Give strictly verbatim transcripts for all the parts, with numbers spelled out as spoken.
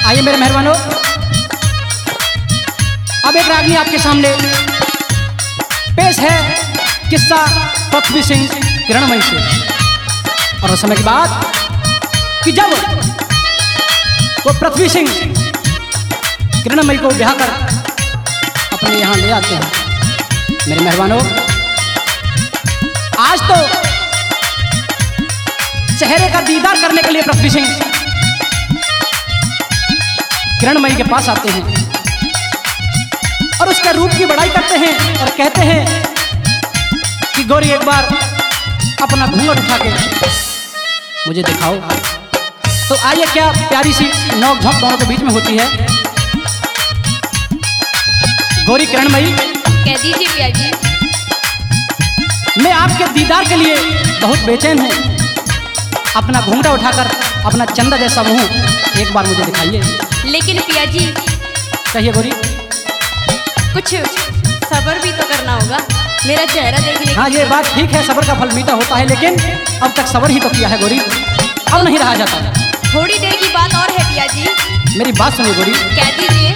आइए मेरे मेहरबानों, अब एक रागनी आपके सामने पेश है किस्सा पृथ्वी सिंह किरणमयी से। और उस समय की बात कि जब वो पृथ्वी सिंह किरणमयी को ब्याह कर अपने यहाँ ले आते हैं। मेरे मेहरबानों, आज तो चेहरे का दीदार करने के लिए पृथ्वी सिंह किरणमयी के पास आते हैं और उसके रूप की बड़ाई करते हैं और कहते हैं कि गौरी एक बार अपना घूंघट उठा के मुझे दिखाओ। तो आइए, क्या प्यारी सी नोक झोंक दोनों के बीच में होती है। गौरी किरणमयी, कह दीजिए पिया जी। मैं आपके दीदार के लिए बहुत बेचैन हूँ। अपना घूंघटा उठाकर अपना चंदा जैसा मुंह एक बार मुझे दिखाइए। लेकिन पिया जी, कहिए गौरी। कुछ सब्र भी तो करना होगा मेरा चेहरा देखने। हाँ, ये बात ठीक है, सब्र का फल मीठा होता है, लेकिन अब तक सब्र ही तो किया है गौरी, अब नहीं रहा जाता। थोड़ी देर की बात और है पिया जी। मेरी बात सुनिए गौरी। कह दीजिए।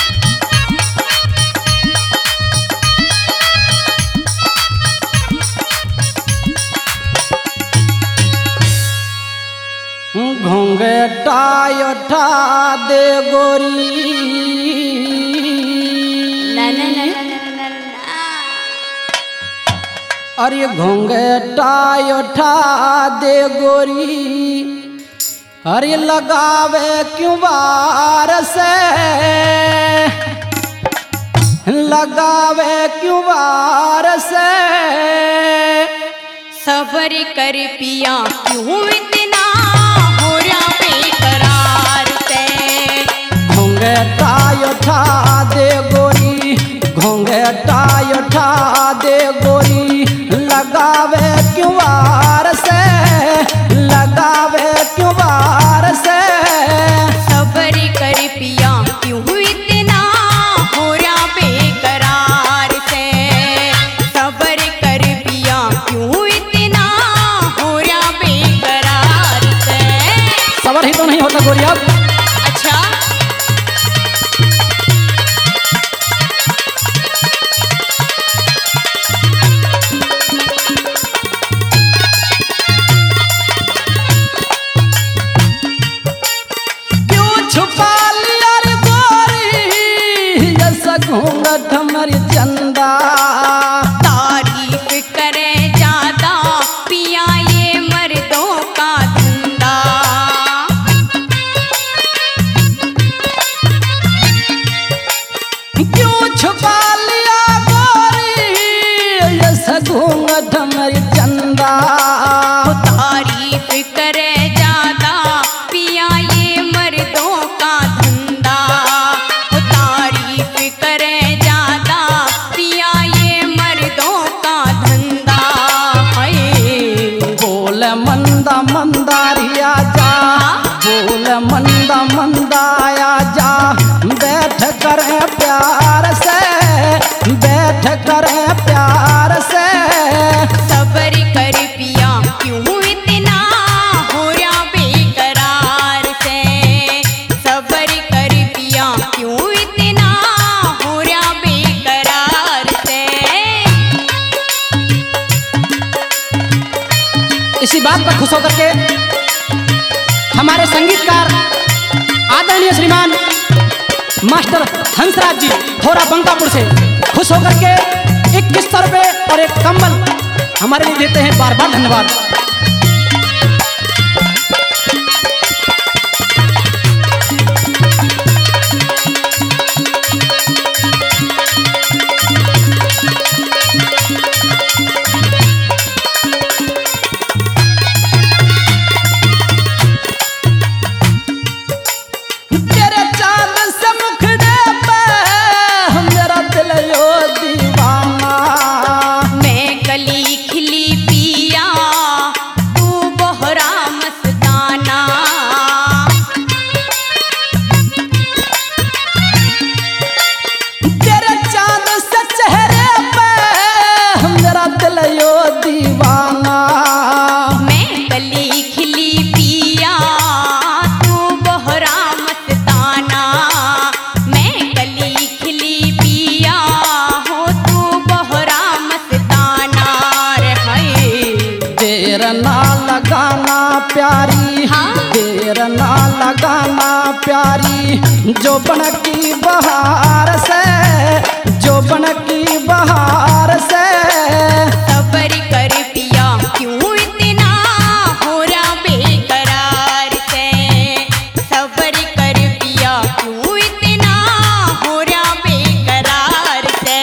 घूंघटा उठा दे गोरी, ना ना ना ना ना ना ना। अरे घूंघटा उठा दे गोरी, अरे लगावे क्यों बार से, लगावे क्यों बार से। सब्र कर पिया क्यों इतना हो रहा बेकरार से। घूंघटा उठा दे गोरी, घूंघटा उठा दे गोरी, लगावे क्यों बार से, लगावे क्यों बार से। सब्र कर पिया क्यों इतना हो रहा बेकरार से। सब्र कर पिया क्यों इतना हो रहा बेकरार से। सबर ही तो नहीं होता गोरी अब। अच्छा, क्यों छुपा लिया रे गोरी, जैसा घूंघट हमारी चंदा। तारीफ करे ज्यादा पिया ये मर्दों का धंधा। क्यों छुपा लिया गोरी, जैसा घूंघट हमारी चंदा। तारीफ करे ज्यादा पिया ये मर्दों का धंधा। तारीफ करे ज्यादा पिया ये मर्दों का धंधा। हाय बोल मंदा मंदारिया जा, बोल मंदा मंदाया जा, बैठ करे प्यार से, बैठ करे प्यार से। सब्र कर पिया क्यों इतना हो रहा बेकरार से। सब्र कर पिया क्यों इतना हो रहा बेकरार से। इसी बात पर खुश होकर के हमारे संगीतकार आदरणीय श्रीमान मास्टर हंसराज जी थोड़ा बंकापुर से खुश होकर के इक्कीस सौ रुपये और एक कंबल हमारे लिए देते हैं। बार बार धन्यवाद। तेरे चांद से मुखड़े पे मेरा दिल यो दीवाना। मैं कली खिली पिया लगाना प्यारी जो बन की बहार से, जो बन की बहार से। सबर कर पिया क्यों इतना हो रहा बेकरार से, सबर कर पिया क्यों इतना हो रहा बेकरार से।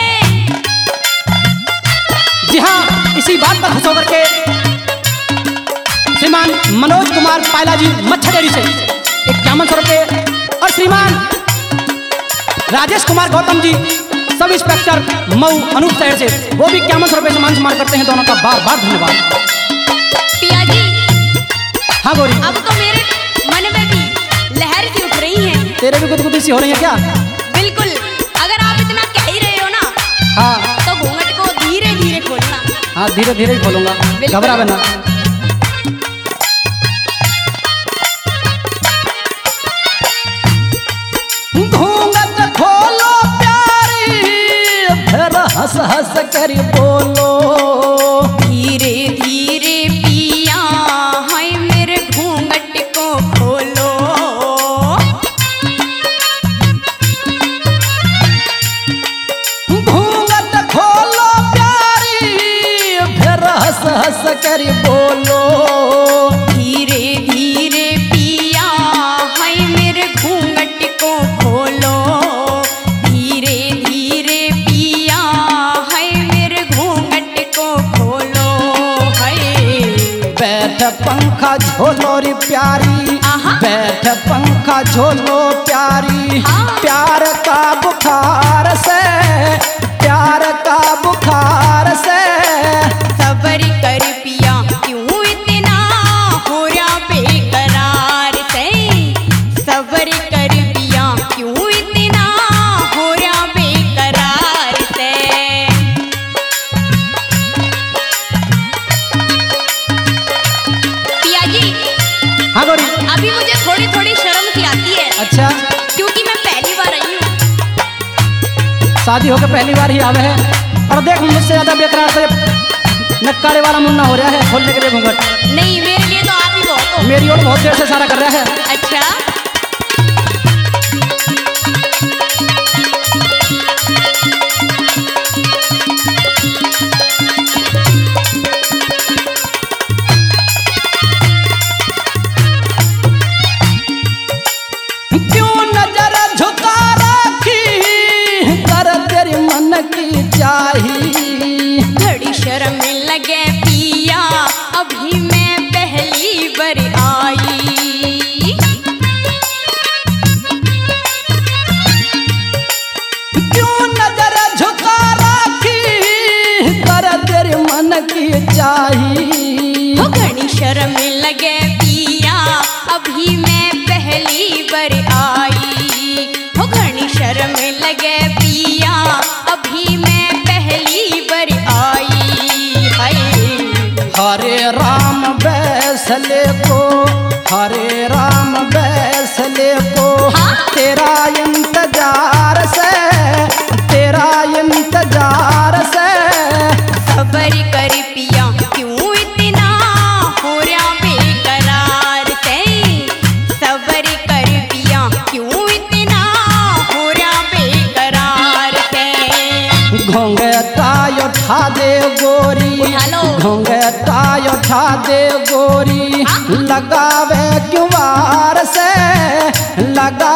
जी हाँ, इसी बात पर खुश होकर के श्रीमान मनोज कुमार पायला जी मच्छरडेरी से इक्यावन सौ रुपये और श्रीमान राजेश कुमार गौतम जी सब इंस्पेक्टर मऊ अनूप शहर से वो भी इक्यावन सौ रुपये से मान सम्मान करते हैं। दोनों का बार बार धन्यवाद। पिया जी हाँ गौरी, अब तो मेरे मन में भी लहर सी उठ रही है। तेरे भी गुदगुदी सी हो रही है क्या? बिल्कुल, अगर आप इतना कह ही रहे हो ना, हाँ तो घूंघट को धीरे धीरे खोलना। हाँ धीरे धीरे ही खोलूंगा, घबरा ना। घूंघट खोलो प्यारी फिर हंस हंस कर बोलो, धीरे धीरे पिया हाय मेरे घूंघट को खोलो। घूंघट खोलो प्यारी फिर हंस हंस कर बोलो, धीरे धीरे पिया हाय मेरे घूंघट को खोलो, धीरे धीरे पिया हाय मेरे घूंघट को खोलो। हाय बैठ पंखा झोलो रे प्यारी, आहा। बैठ पंखा झोलो प्यारी, हाँ। प्यार का बुखार से, प्यार का बुखार से। सबर कर पिया क्यों इतना हो रहा बेकरार से, सबर कर पिया क्यों इतना हो रहा बेकरार से। पिया जी हाँ गौरी, अभी मुझे थोड़ी थोड़ी शर्म सी आती है, अच्छा क्योंकि मैं पहली बार आई हूँ। शादी होकर पहली बार ही आवे है और देख मुझसे ज्यादा बेकरार से नक्कारे वाला मुन्ना हो रहा है खोलने के लिए घूंघट। नहीं, मेरे लिए तो आप ही बहुत हो। मेरी ओर बहुत देर से सारा कर रहा है। अच्छा क्यों नजर झुका रखी कर तेरे मन की चाही, बड़ी शर्म लगे पिया अभी मैं पहली बार आई। क्यों नजर झुका रखी कर तेरे मन की चाही, हो घनी शर्म लगे पिया अभी मैं पहली बार आई। हो घनी शर्म लगे पिया अभी मैं पहली बार आई। हाय हरे राम बैसले को, हरे राम बैसले को, हाँ? तेरा इंतजार से, तेरा इंतजार से। सबर कर पिया क्यों इतना हो रहा बेकरार से, सबर कर पिया क्यों इतना हो रहा बेकरार से। घोंघटा उठा दे गोरी, उठा लो। घोंघटा उठा दे गोरी, हाँ? लगावे क्यों वार से, लगा